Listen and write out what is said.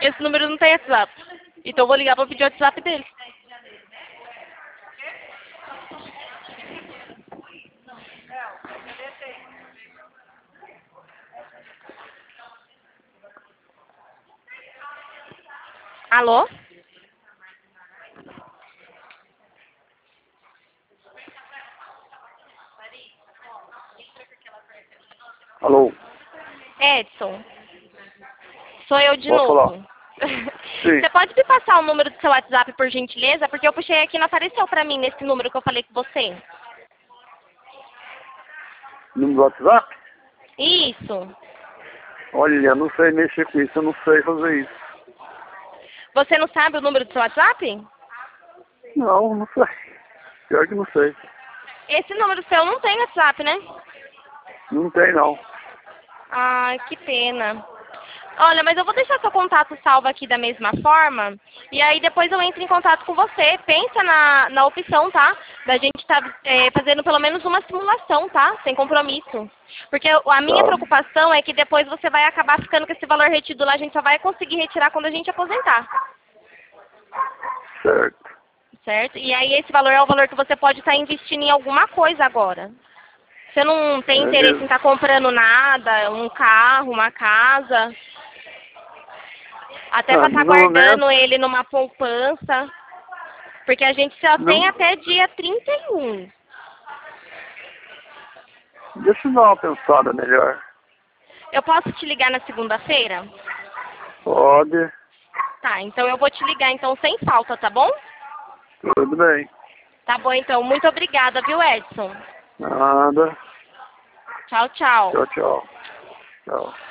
Esse número não tem WhatsApp. Então eu vou ligar pra pedir o WhatsApp dele. Alô? Alô? Edson, sou eu de Posso falar? novo. Sim. Você pode me passar o número do seu WhatsApp, por gentileza? Porque eu puxei aqui e não apareceu pra mim nesse número que eu falei com você. Número do WhatsApp? Isso. Olha, eu não sei mexer com isso, eu não sei fazer isso. Você não sabe o número do seu WhatsApp? Não, não sei. Pior que não sei. Esse número seu não tem WhatsApp, né? Não tem, não. Ai, que pena. Olha, mas eu vou deixar seu contato salvo aqui da mesma forma. E aí depois eu entro em contato com você. Pensa na opção, tá? Da gente estar fazendo pelo menos uma simulação, tá? Sem compromisso. Porque a minha Tá, preocupação é que depois você vai acabar ficando com esse valor retido lá. A gente só vai conseguir retirar quando a gente aposentar. certo. Certo? E aí esse valor é o valor que você pode estar investindo em alguma coisa agora. Você não tem interesse em Beleza. estar comprando nada, um carro, uma casa, até para estar No momento, guardando ele numa poupança, porque a gente só tem não. até dia 31. Deixa eu dar uma pensada melhor. Eu posso te ligar na segunda-feira? Pode. Tá, então eu vou te ligar então sem falta, tá bom? Tudo bem. Tá bom então, muito obrigada, viu, Edson? Nada. Tchau, tchau. Tchau, tchau. Tchau.